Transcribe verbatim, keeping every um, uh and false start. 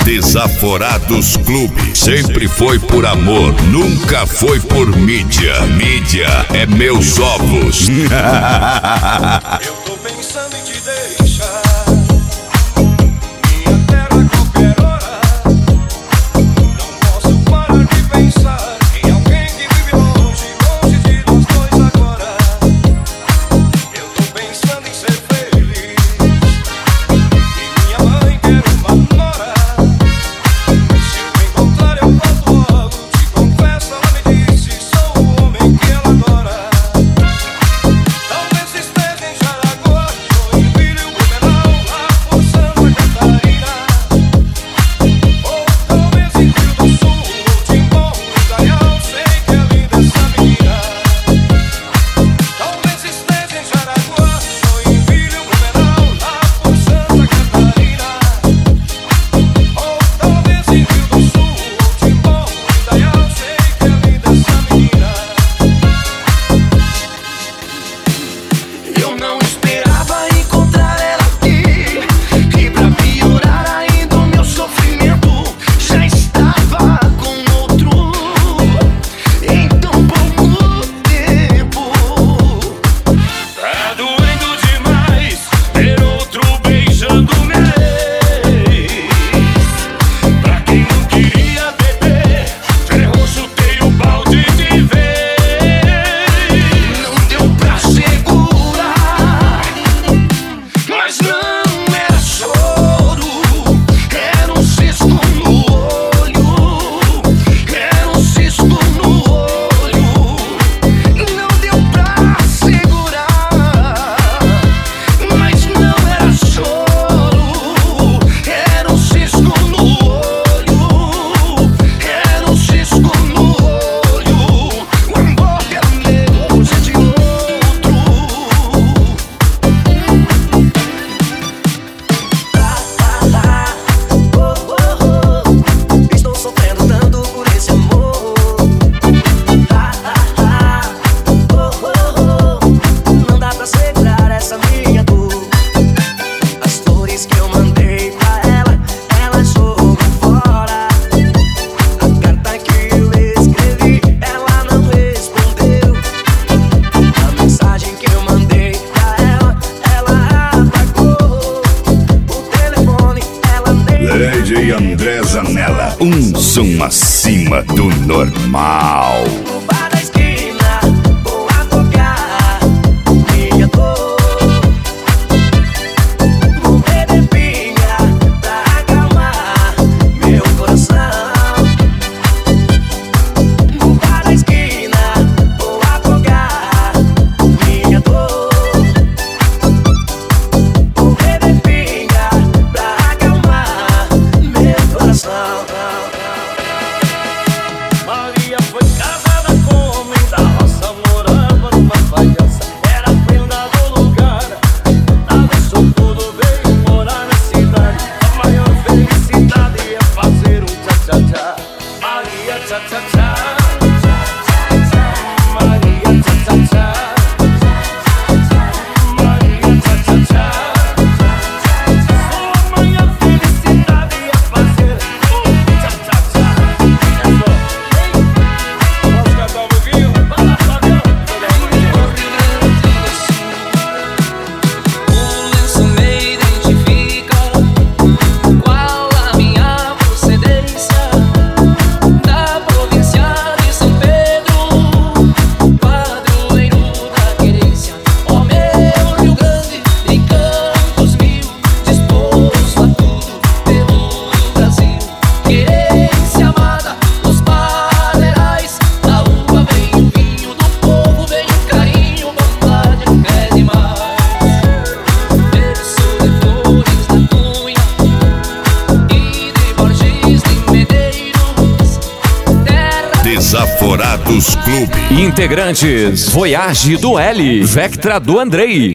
Desaforados Clube. Sempre foi por amor, nunca foi por mídia. Mídia é meus ovos. Eu tô pensando em te deixar. Minha terra a qualquer hora. Não posso parar de pensar em alguém que vive longe, longe de nós dois agora. Eu tô pensando em ser feliz. E minha mãe quer uma nora. Se eu me encontrar eu volto logo. Te confesso, ela me disse, sou o homem que ela adora. Talvez esteja em Jaraguá, Joinville, Blumenau, lá por Santa Catarina. Ou talvez em Rio do Sul, Timbó, Indaial, sei que é linda essa menina. Talvez esteja em Jaraguá, Joinville, Blumenau, lá por Santa Catarina. Ou talvez em Rio do Sul, Timbó, Indaial, sei que é linda essa menina. Eu não esperava encontrar ela aqui. E pra piorar ainda o meu sofrimento já estava com outro em tão pouco tempo. Tá doendo demais ter outro beijando minha ex. Pra quem não queria beber, ferrou, chutei o balde de vez. Não deu pra segurar, mas não era choro. Era um cisco no olho. Era um cisco no olho. Não deu pra segurar, mas não era choro. Era um cisco no olho. Era um cisco no olho. O amor era meu, hoje é de outro. Estou sofrendo tanto por esse amor. Não dá pra segurar essa minha dor. As flores que eu mandei pra ela, ela jogou fora. A carta que eu escrevi, ela não respondeu. A mensagem que eu mandei pra ela, ela apagou. O telefone, ela nem Lady André Zanella, um som acima do normal. no bar da esquina, vou afogar minha dor. Vou beber pinga pra acalmar meu coração. No bar da esquina, vou afogar minha dor. Vou beber pinga pra acalmar meu coração. Maria foi casada com um homem da roça, morava numa palhaça, era prenda do lugar. Ela deixou tudo, veio morar na cidade. A maior felicidade é fazer um tchá-tchá-tchá. Maria tchá-tchá-tchá. Maria tchá-tchá-tchá. Maria tchá-tchá-tchá. Sua maior felicidade é fazer um tchá-tchá-tchá. É só, hein? Posso cantar um pouquinho? Vai lá, Fabião. O lenço me identifica, qual a minha procedência. Da província de São Pedro, padroeiro da querência. Ó meu Rio Grande, em Campos Mil, disposto a tudo pelo Brasil. Querência amada, os padeirais, da uva vem o vinho, do povo vem o carinho, vontade não quer demais. Verso de Flores da Cunha e de Borges de Medeiros, terra Desaforados Clube. Integrantes: Voyage do L, Vectra do Andrei,